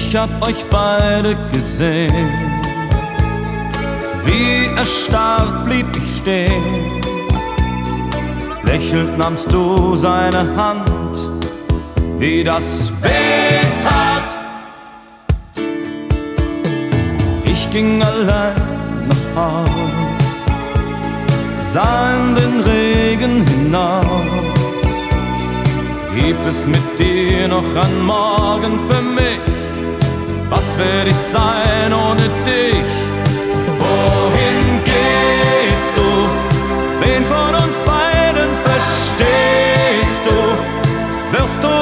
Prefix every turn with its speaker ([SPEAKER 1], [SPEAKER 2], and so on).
[SPEAKER 1] Ich hab euch beide gesehen, wie erstarrt blieb ich stehen. Lächelnd nahmst du seine Hand, wie das weh tat. Ich ging allein nach Haus, sah in den Regen hinaus. Gibt es mit dir noch einen Morgen für mich? Was werd ich sein ohne dich? Wohin gehst du? Wen von uns beiden verstehst